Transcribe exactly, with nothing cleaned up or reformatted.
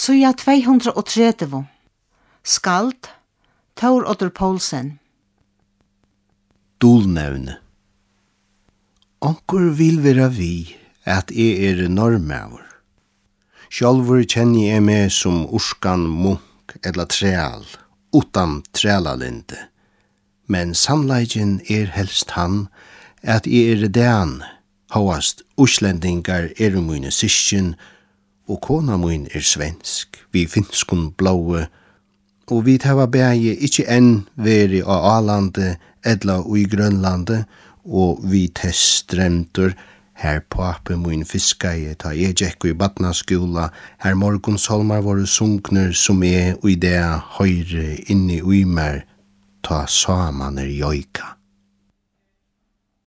Suja tvehundratrettio. Skald, Tor Oddur Poulsen. Dulnevne. Onkur vil vera vi at eg er normavur. Sjálvur kjenni eg meg som urskan munk eller træl, utan trælalinde. Men sannleikin er helst han at eg er den, hoast uslendingar er mine syskjen, og kona min er svensk, vi finskun blåe, og vi tava bægi ikkje enn veri av Alande, edla og i Grønlande, og vi test stremtur, her pape min fiskaie, ta eg gjekk i badnaskola, her morgonsholmar våre sunkner, som er og i det høyre inni ui mer, ta saman er joika.